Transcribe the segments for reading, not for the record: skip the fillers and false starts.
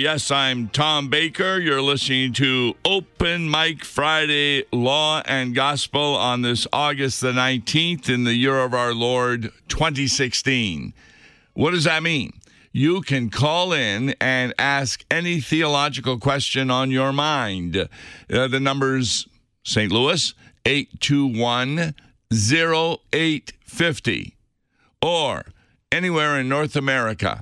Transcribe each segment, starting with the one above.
Yes, I'm Tom Baker. You're listening to Open Mic Friday Law and Gospel on this August the 19th in the year of our Lord 2016. What does that mean? You can call in and ask any theological question on your mind. The number's St. Louis, 821-0850. Or anywhere in North America,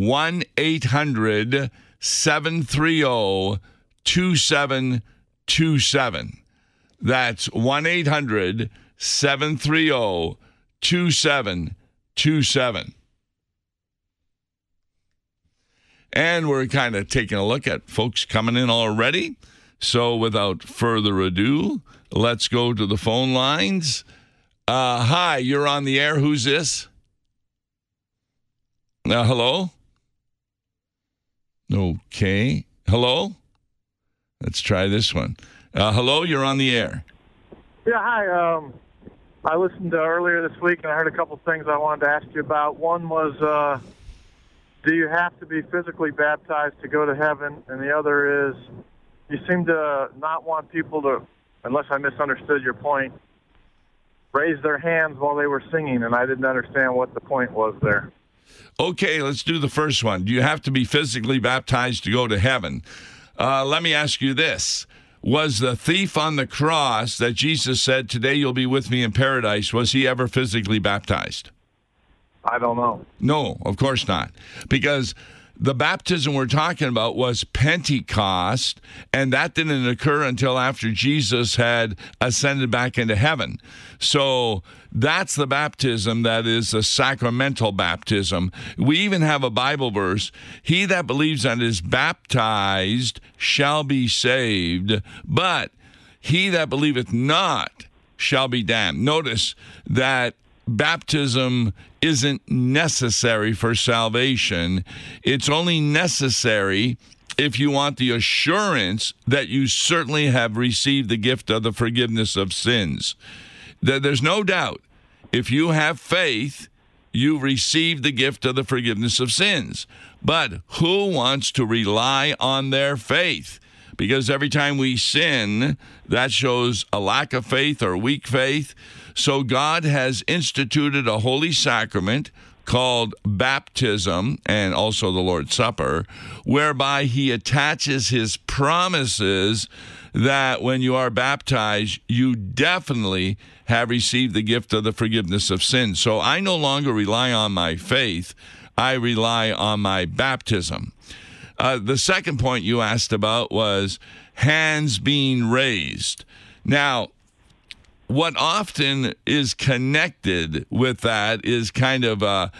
1-800-730-2727. That's 1-800-730-2727. And we're kind of taking a look at folks coming in already. So without further ado, let's go to the phone lines. Hi, you're on the air. Who's this? Hello? Okay. Hello? Let's try this one. Hello, you're on the air. Yeah, hi. I listened earlier this week, and I heard a couple things I wanted to ask you about. One was, do you have to be physically baptized to go to heaven? And the other is, you seem to not want people to, unless I misunderstood your point, raise their hands while they were singing, and I didn't understand what the point was there. Okay, let's do the first one. Do you have to be physically baptized to go to heaven? Let me ask you this. Was the thief on the cross that Jesus said, today you'll be with me in paradise, was he ever physically baptized? I don't know. No, of course not. Because the baptism we're talking about was Pentecost, and that didn't occur until after Jesus had ascended back into heaven. So that's the baptism that is a sacramental baptism. We even have a Bible verse, he that believes and is baptized shall be saved, but he that believeth not shall be damned. Notice that baptism isn't necessary for salvation. It's only necessary if you want the assurance that you certainly have received the gift of the forgiveness of sins. There's no doubt, if you have faith, you've received the gift of the forgiveness of sins. But who wants to rely on their faith? Because every time we sin, that shows a lack of faith or weak faith. So God has instituted a holy sacrament called baptism and also the Lord's Supper, whereby he attaches his promises that when you are baptized, you definitely have received the gift of the forgiveness of sins. So I no longer rely on my faith. I rely on my baptism. The second point you asked about was hands being raised. Now, what often is connected with that is kind of a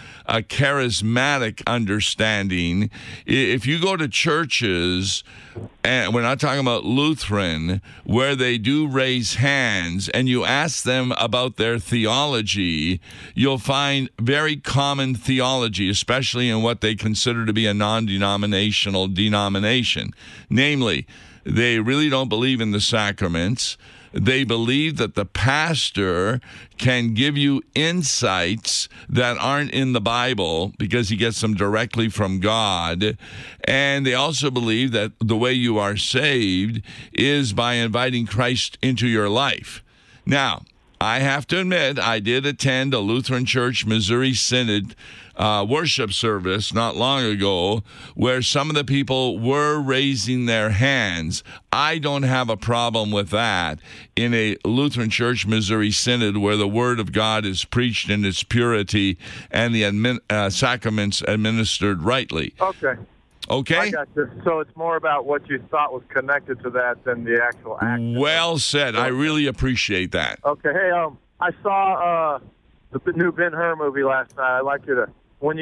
charismatic understanding. If you go to churches, and we're not talking about Lutheran, where they do raise hands, and you ask them about their theology, you'll find very common theology, especially in what they consider to be a non-denominational denomination. Namely, they really don't believe in the sacraments. They believe that the pastor can give you insights that aren't in the Bible because he gets them directly from God. And they also believe that the way you are saved is by inviting Christ into your life. Now, I have to admit, I did attend a Lutheran Church Missouri Synod worship service not long ago where some of the people were raising their hands. I don't have a problem with that in a Lutheran Church Missouri Synod where the Word of God is preached in its purity and the sacraments administered rightly. Okay? I got you. So it's more about what you thought was connected to that than the actual action. Well said. I really appreciate that. Okay. Hey, I saw the new Ben-Hur movie last night. I'd like you to,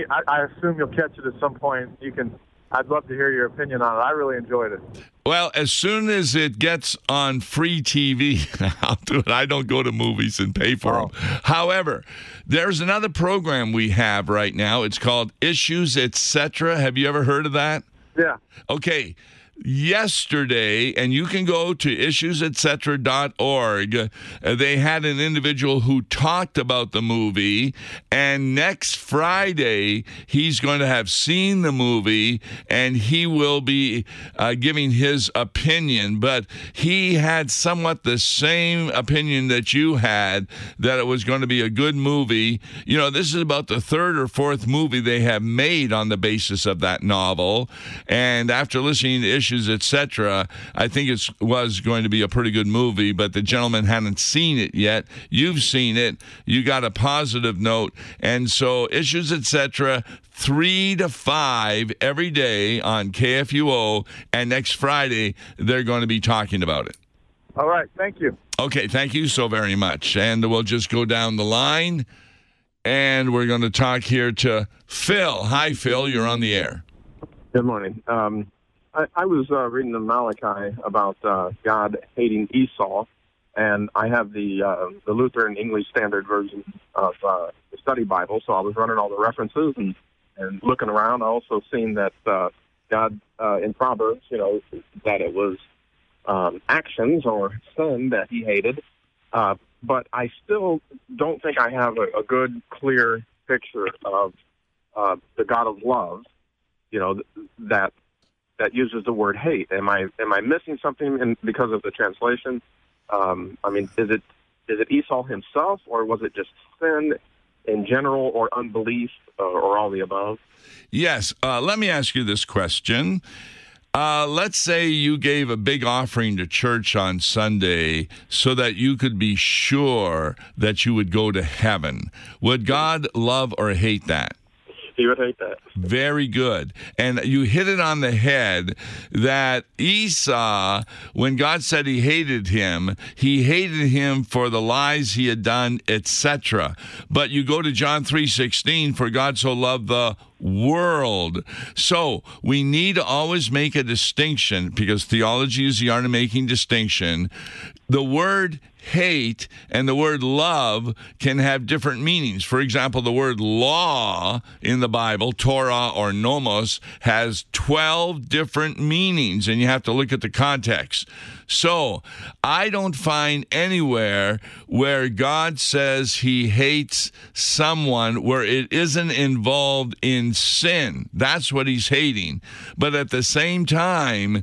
I assume you'll catch it at some point. I'd love to hear your opinion on it. I really enjoyed it. Well, as soon as it gets on free TV, I'll do it. I don't go to movies and pay for them. However, there's another program we have right now. It's called Issues, Etc. Have you ever heard of that? Yeah. Okay. yesterday, and you can go to issuesetc.org, they had an individual who talked about the movie, and next Friday, he's going to have seen the movie, and he will be giving his opinion. But he had somewhat the same opinion that you had, that it was going to be a good movie. You know, this is about the third or fourth movie they have made on the basis of that novel, and after listening to Issues, etc., I think it was going to be a pretty good movie, but the gentleman hadn't seen it yet. You've seen it. You got a positive note. And so Issues, etc., 3 to 5 every day on KFUO, and next Friday they're going to be talking about it. All right. Thank you. Okay, thank you so very much. And we'll just go down the line, and we're going to talk here to Phil. Hi, Phil. You're on the air. Good morning. I was reading in Malachi about God hating Esau, and I have the Lutheran English Standard Version of the Study Bible, so I was running all the references and looking around. I also seen that God in Proverbs, that it was actions or sin that he hated, but I still don't think I have a good, clear picture of the God of love, that uses the word hate. Am I missing something because of the translation? Is it Esau himself, or was it just sin in general, or unbelief, or all the above? Yes. Let me ask you this question. Let's say you gave a big offering to church on Sunday so that you could be sure that you would go to heaven. Would God love or hate that? He would hate that. Very good. And you hit it on the head that Esau, when God said he hated him for the lies he had done, etc. But you go to John 3:16, for God so loved the world. So we need to always make a distinction, because theology is the art of making distinction. The word hate and the word love can have different meanings. For example, the word law in the Bible, Torah or nomos, has 12 different meanings, and you have to look at the context. So I don't find anywhere where God says he hates someone where it isn't involved in sin. That's what he's hating. But at the same time,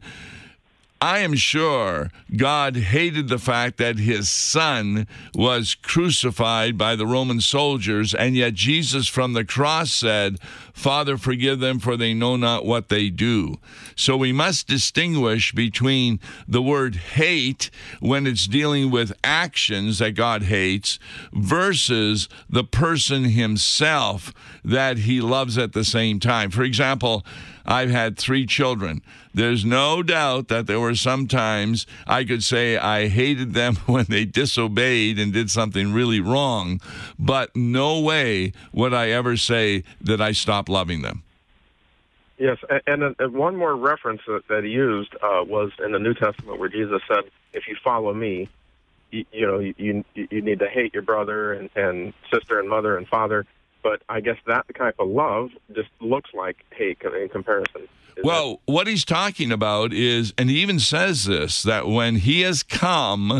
I am sure God hated the fact that his son was crucified by the Roman soldiers, and yet Jesus from the cross said, Father, forgive them, for they know not what they do. So we must distinguish between the word hate when it's dealing with actions that God hates versus the person himself that he loves at the same time. For example, I've had 3 children. There's no doubt that there were some times I could say I hated them when they disobeyed and did something really wrong, but no way would I ever say that I stopped loving them. Yes, and one more reference that he used was in the New Testament, where Jesus said, if you follow me, you need to hate your brother and sister and mother and father. But I guess that type of love just looks like hate in comparison. Well, what he's talking about is, and he even says this, that when he has come,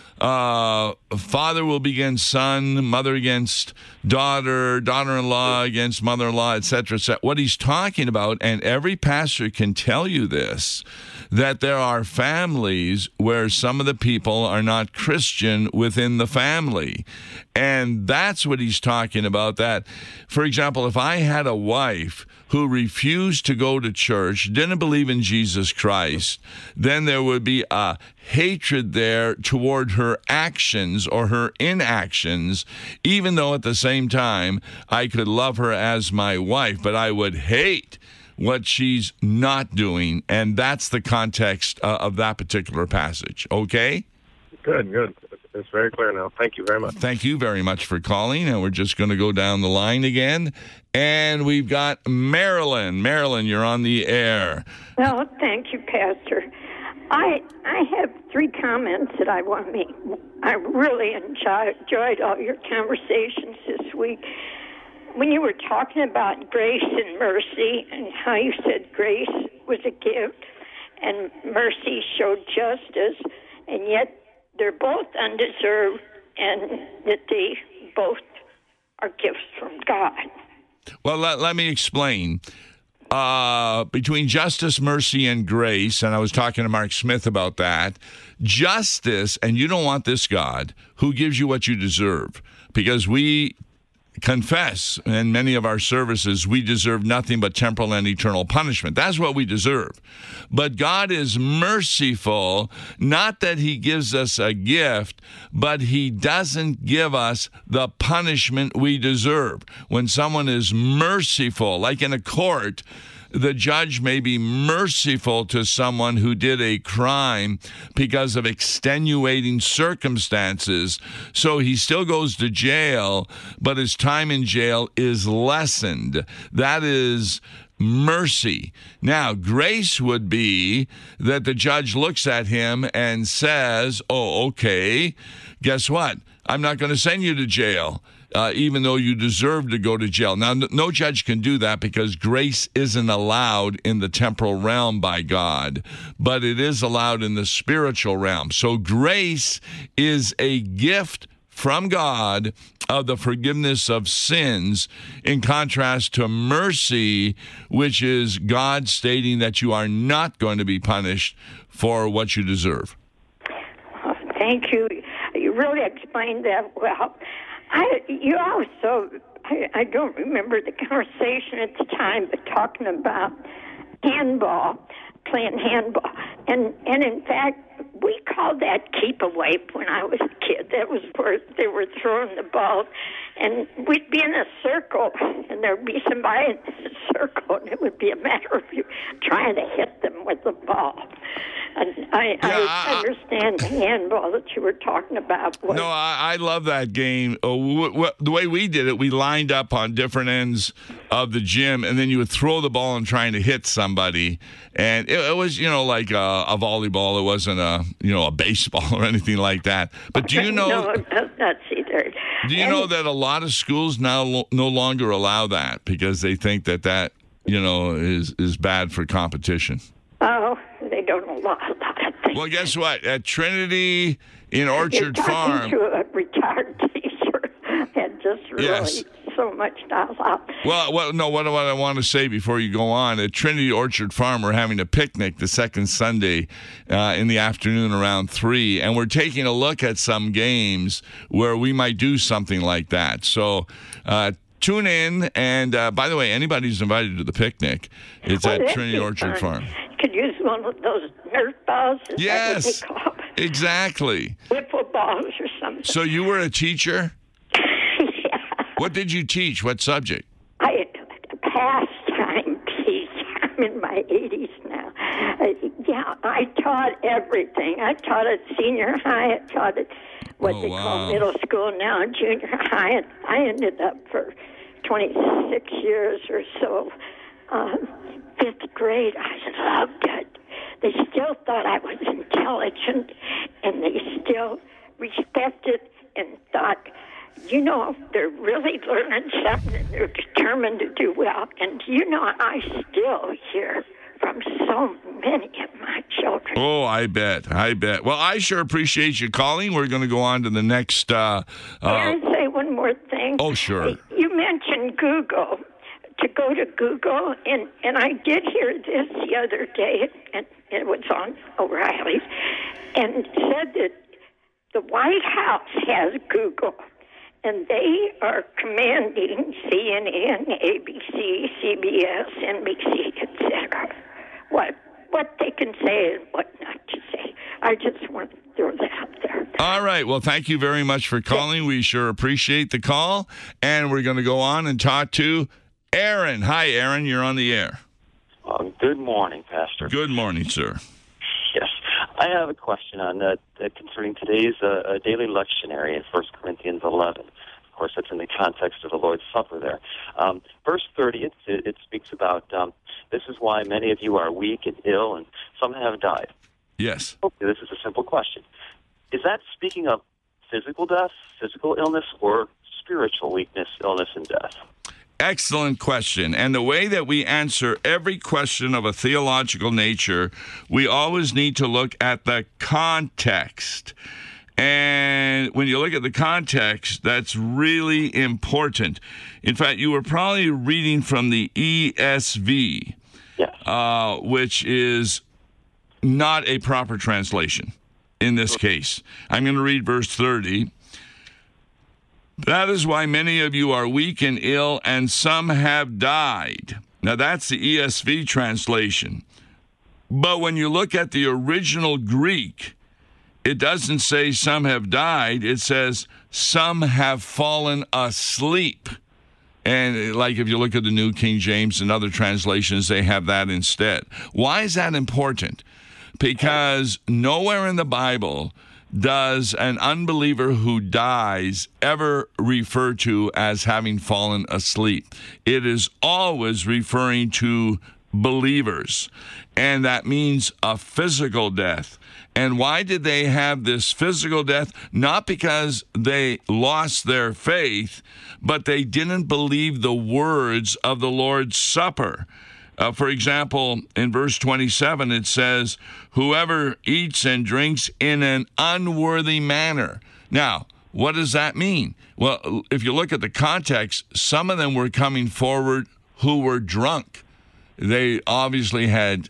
father will be against son, mother against daughter, daughter-in-law against mother-in-law, etc., etc. What he's talking about, and every pastor can tell you this, that there are families where some of the people are not Christian within the family. And that's what he's talking about. That, for example, if I had a wife who refused to go to church, didn't believe in Jesus Christ, then there would be a hatred there toward her actions or her inactions, even though at the same time I could love her as my wife, but I would hate what she's not doing. And that's the context of that particular passage. Okay? Good. It's very clear now. Thank you very much. Thank you very much for calling. And we're just going to go down the line again. And we've got Marilyn. Marilyn, you're on the air. Well, thank you, Pastor. I have 3 comments that I want to make. I really enjoyed all your conversations this week. When you were talking about grace and mercy and how you said grace was a gift and mercy showed justice, and yet they're both undeserved, and that they both are gifts from God. Well, let me explain. Between justice, mercy, and grace, and I was talking to Mark Smith about that, justice, and you don't want this God who gives you what you deserve, because we confess in many of our services we deserve nothing but temporal and eternal punishment. That's what we deserve. But God is merciful, not that he gives us a gift, but he doesn't give us the punishment we deserve. When someone is merciful, like in a court, the judge may be merciful to someone who did a crime because of extenuating circumstances. So he still goes to jail, but his time in jail is lessened. That is mercy. Now, grace would be that the judge looks at him and says, oh, okay, guess what? I'm not going to send you to jail. Even though you deserve to go to jail. Now, no judge can do that because grace isn't allowed in the temporal realm by God, but it is allowed in the spiritual realm. So grace is a gift from God of the forgiveness of sins, in contrast to mercy, which is God stating that you are not going to be punished for what you deserve. Thank you. You really explained that well. I don't remember the conversation at the time, but talking about playing handball. And in fact, we called that keep away when I was a kid. That was where they were throwing the ball. And we'd be in a circle, and there'd be somebody in the circle, and it would be a matter of you trying to hit them with the ball. And I understand the handball that you were talking about. No, I love that game. The way we did it, we lined up on different ends of the gym, and then you would throw the ball and trying to hit somebody. And it was, like a volleyball. It wasn't a baseball or anything like that. But do you know? No, that's either. Do you know that a lot of schools now no longer allow that because they think that is bad for competition? Oh, they don't allow that. Well, guess what? At Trinity in Orchard Farm. To a retired teacher and just really so much knowledge. Well, no. What I want to say before you go on, at Trinity Orchard Farm, we're having a picnic the second Sunday in the afternoon around 3, and we're taking a look at some games where we might do something like that. So. Tune in, and by the way, anybody's invited to the picnic. It's at Trinity Orchard Farm. You could use one of those Nerf balls. Yes, exactly. Wiffle balls or something. So you were a teacher? Yeah. What did you teach? What subject? Pastime piece. I'm in my 80s now. I taught everything. I taught at senior high. I taught at what they call middle school now, junior high. And I ended up for 26 years or so, 5th grade. I loved it. They still thought I was intelligent, and they still respected and thought, they're really learning something, and they're determined to do well. And, I still hear from so many of my children. Oh, I bet. Well, I sure appreciate you calling. We're going to go on to the next... Can I say one more thing? Oh, sure. You mentioned Google, to go to Google, and I did hear this the other day, and it was on O'Reilly's, and said that the White House has Google, and they are commanding CNN, ABC, CBS, NBC, etc., what they can say and what not to say. I just want to throw that out there. All right. Well, thank you very much for calling. We sure appreciate the call. And we're going to go on and talk to Aaron. Hi, Aaron. You're on the air. Good morning, Pastor. Good morning, sir. Yes. I have a question on concerning today's daily lectionary in 1 Corinthians 11. Of course, that's in the context of the Lord's Supper there. Verse 30, it speaks about, this is why many of you are weak and ill, and some have died. Yes. Okay, this is a simple question. Is that speaking of physical death, physical illness, or spiritual weakness, illness, and death? Excellent question. And the way that we answer every question of a theological nature, we always need to look at the context. And when you look at the context, that's really important. In fact, you were probably reading from the ESV, yes. Which is not a proper translation in this case. I'm going to read verse 30. That is why many of you are weak and ill, and some have died. Now, that's the ESV translation. But when you look at the original Greek, it doesn't say some have died. It says some have fallen asleep. And like if you look at the New King James and other translations, they have that instead. Why is that important? Because nowhere in the Bible does an unbeliever who dies ever refer to as having fallen asleep. It is always referring to believers, and that means a physical death. And why did they have this physical death? Not because they lost their faith, but they didn't believe the words of the Lord's Supper. For example, in verse 27, it says, whoever eats and drinks in an unworthy manner. Now, what does that mean? Well, if you look at the context, some of them were coming forward who were drunk. They obviously had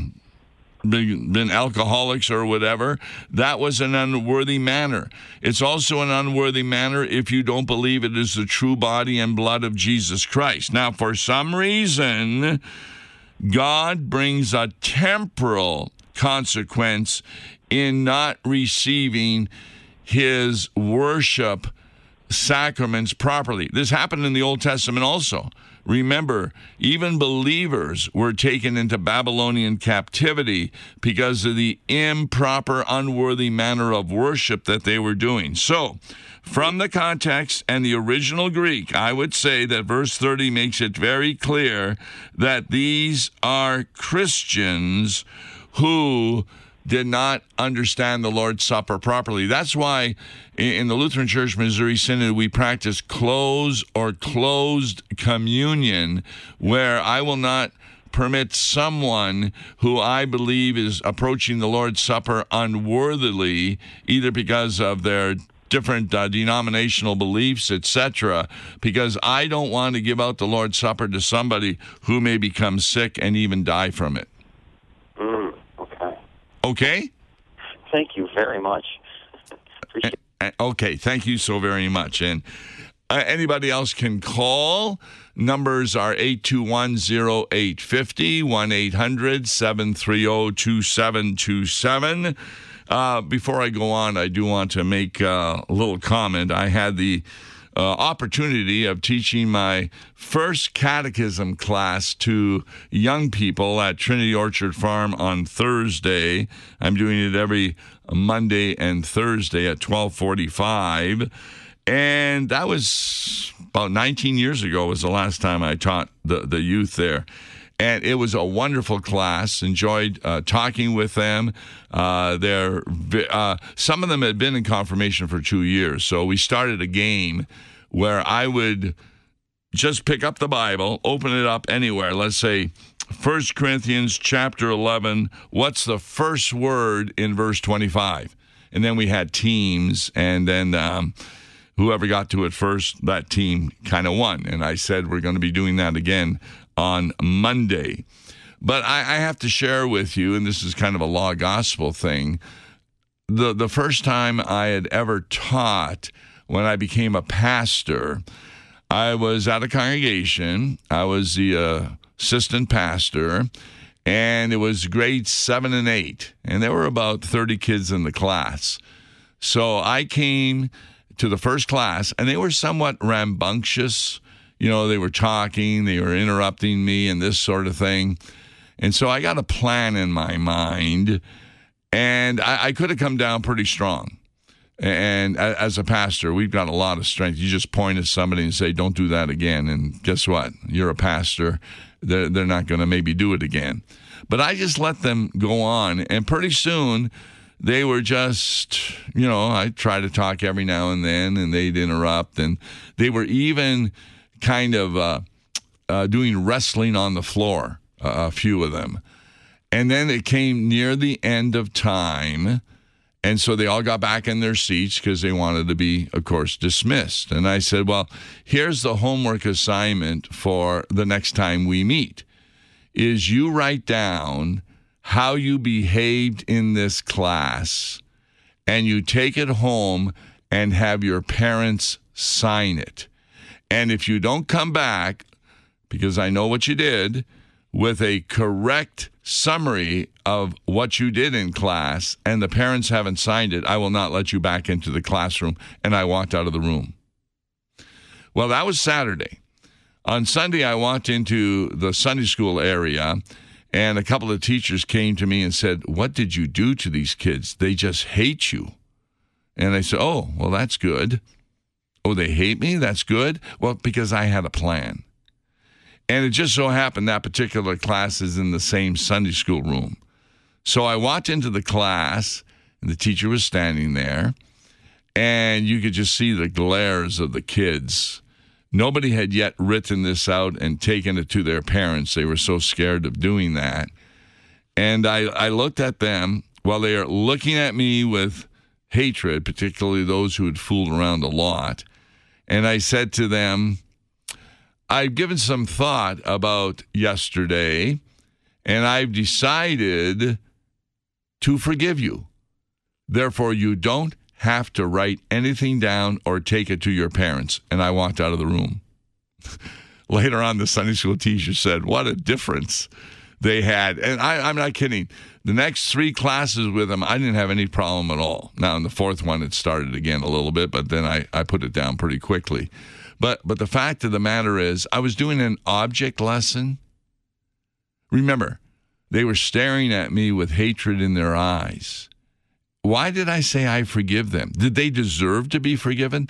been alcoholics or whatever. That was an unworthy manner. It's also an unworthy manner if you don't believe it is the true body and blood of Jesus Christ. Now, for some reason, God brings a temporal consequence in not receiving his worship sacraments properly. This happened in the Old Testament also. Remember, even believers were taken into Babylonian captivity because of the improper, unworthy manner of worship that they were doing. So, from the context and the original Greek, I would say that verse 30 makes it very clear that these are Christians who did not understand the Lord's Supper properly. That's why in the Lutheran Church Missouri Synod we practice close or closed communion, where I will not permit someone who I believe is approaching the Lord's Supper unworthily, either because of their different denominational beliefs, etc., because I don't want to give out the Lord's Supper to somebody who may become sick and even die from it. Okay. Okay? Thank you very much. Appreciate it. Okay, thank you so very much. And anybody else can call. Numbers are 821-0850, 1-800-730-2727. Before I go on, I do want to make a little comment. I had the opportunity of teaching my first catechism class to young people at Trinity Orchard Farm on Thursday. I'm doing it every Monday and Thursday at 12:45. And that was about 19 years ago was the last time I taught the youth there. And it was a wonderful class. Enjoyed talking with them. Some of them had been in confirmation for 2 years. So we started a game where I would just pick up the Bible, open it up anywhere. Let's say 1 Corinthians chapter 11. What's the first word in verse 25? And then we had teams, and then whoever got to it first, that team kind of won. And I said we're going to be doing that again on Monday. But I have to share with you, and this is kind of a law gospel thing, the first time I had ever taught when I became a pastor, I was at a congregation. I was the assistant pastor, and it was grades 7 and 8, and there were about 30 kids in the class. So I came to the first class, and they were somewhat rambunctious. You know, they were talking, they were interrupting me and this sort of thing. And so I got a plan in my mind, and I could have come down pretty strong. And as a pastor, we've got a lot of strength. You just point at somebody and say, don't do that again. And guess what? You're a pastor. They're not going to maybe do it again. But I just let them go on. And pretty soon, they were just, I try to talk every now and then, and they'd interrupt. And they were even kind of doing wrestling on the floor, a few of them. And then it came near the end of time, and so they all got back in their seats because they wanted to be, of course, dismissed. And I said, well, here's the homework assignment for the next time we meet, is you write down how you behaved in this class, and you take it home and have your parents sign it. And if you don't come back, because I know what you did, with a correct summary of what you did in class, and the parents haven't signed it, I will not let you back into the classroom. And I walked out of the room. Well, that was Saturday. On Sunday, I walked into the Sunday school area, and a couple of teachers came to me and said, what did you do to these kids? They just hate you. And I said, oh, well, that's good. Oh, they hate me? That's good? Well, because I had a plan. And it just so happened that particular class is in the same Sunday school room. So I walked into the class, and the teacher was standing there, and you could just see the glares of the kids. Nobody had yet written this out and taken it to their parents. They were so scared of doing that. And I looked at them while they are looking at me with hatred, particularly those who had fooled around a lot. And I said to them, I've given some thought about yesterday, and I've decided to forgive you. Therefore, you don't have to write anything down or take it to your parents. And I walked out of the room. Later on, the Sunday school teacher said, what a difference they had. And I'm not kidding. The next 3 classes with them, I didn't have any problem at all. Now, in the 4th one, it started again a little bit, but then I put it down pretty quickly. But the fact of the matter is, I was doing an object lesson. Remember, they were staring at me with hatred in their eyes. Why did I say I forgive them? Did they deserve to be forgiven?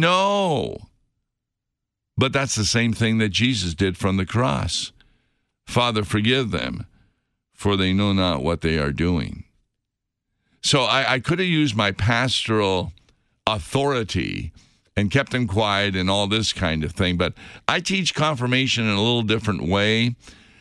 No. But that's the same thing that Jesus did from the cross. Father, forgive them, for they know not what they are doing. So I could have used my pastoral authority and kept them quiet and all this kind of thing. But I teach confirmation in a little different way.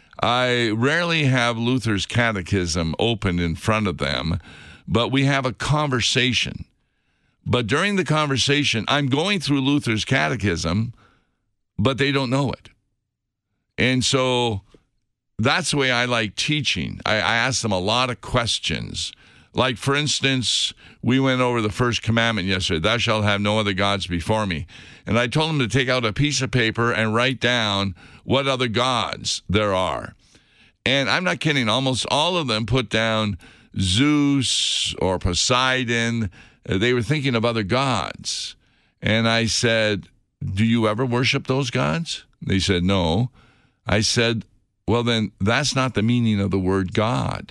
I rarely have Luther's catechism open in front of them, but we have a conversation. But during the conversation, I'm going through Luther's catechism, but they don't know it. And so that's the way I like teaching. I ask them a lot of questions. Like, for instance, we went over the first commandment yesterday, thou shalt have no other gods before me. And I told them to take out a piece of paper and write down what other gods there are. And I'm not kidding, almost all of them put down Zeus or Poseidon. They were thinking of other gods. And I said, do you ever worship those gods? They said, no. I said, well, then that's not the meaning of the word God.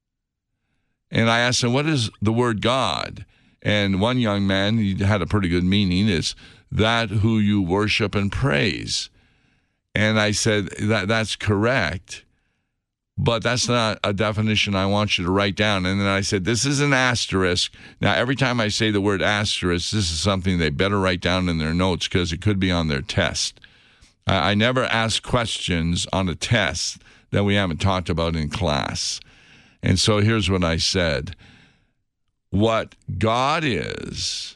And I asked him, what is the word God? And one young man, he had a pretty good meaning, is that who you worship and praise. And I said, that's correct, but that's not a definition I want you to write down. And then I said, this is an asterisk. Now, every time I say the word asterisk, this is something they better write down in their notes because it could be on their test. I never ask questions on a test that we haven't talked about in class. And so here's what I said. What God is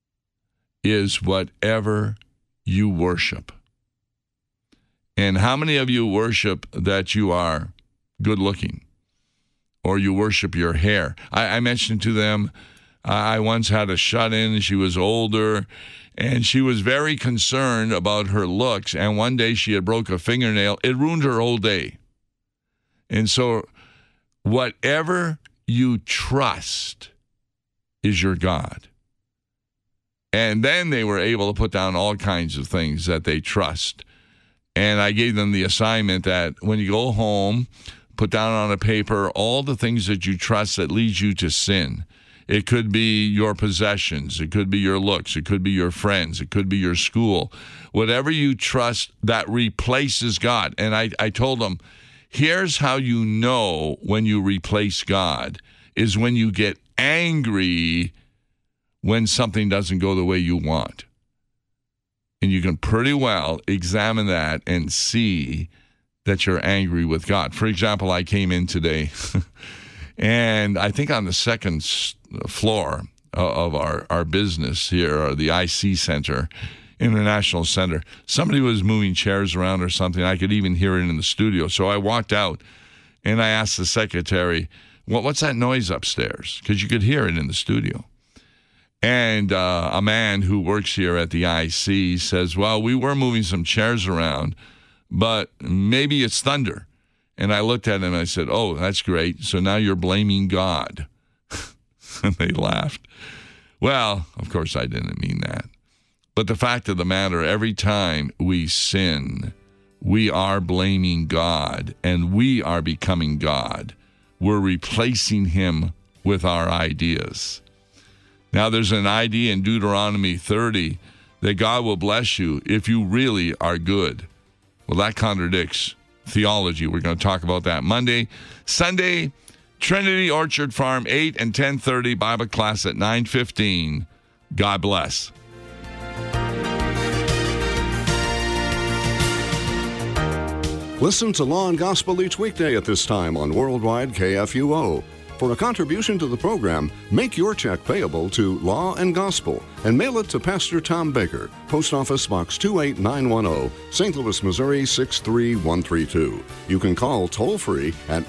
whatever you worship. And how many of you worship that you are good looking? Or you worship your hair? I mentioned to them, I once had a shut-in. She was older, and she was very concerned about her looks. And one day she had broke a fingernail. It ruined her whole day. And so whatever you trust is your God. And then they were able to put down all kinds of things that they trust. And I gave them the assignment that when you go home, put down on a paper all the things that you trust that leads you to sin. It could be your possessions. It could be your looks. It could be your friends. It could be your school. Whatever you trust that replaces God. And I told them, here's how you know when you replace God, is when you get angry when something doesn't go the way you want. And you can pretty well examine that and see that you're angry with God. For example, I came in today, and I think on the second floor of our business here, or the IC Center, International Center, somebody was moving chairs around or something. I could even hear it in the studio. So I walked out, and I asked the secretary, what's that noise upstairs? Because you could hear it in the studio. And a man who works here at the IC says, well, we were moving some chairs around, but maybe it's thunder. And I looked at him and I said, oh, that's great. So now you're blaming God. And they laughed. Well, of course, I didn't mean that. But the fact of the matter, every time we sin, we are blaming God, and we are becoming God. We're replacing him with our ideas. Now, there's an idea in Deuteronomy 30 that God will bless you if you really are good. Well, that contradicts theology. We're going to talk about that Monday. Sunday, Trinity Orchard Farm, 8 and 10:30, Bible class at 9:15. God bless. Listen to Law and Gospel each weekday at this time on Worldwide KFUO. For a contribution to the program, make your check payable to Law and Gospel and mail it to Pastor Tom Baker, Post Office Box 28910, St. Louis, Missouri 63132. You can call toll-free at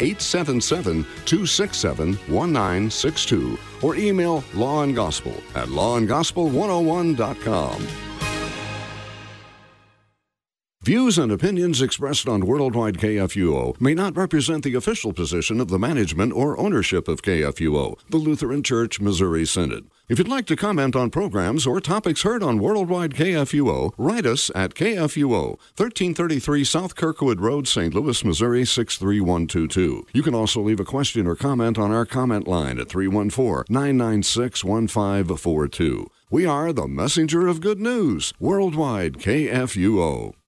1-877-267-1962 or email lawandgospel@lawandgospel101.com. Views and opinions expressed on Worldwide KFUO may not represent the official position of the management or ownership of KFUO, the Lutheran Church Missouri Synod. If you'd like to comment on programs or topics heard on Worldwide KFUO, write us at KFUO, 1333 South Kirkwood Road, St. Louis, Missouri 63122. You can also leave a question or comment on our comment line at 314-996-1542. We are the messenger of good news, Worldwide KFUO.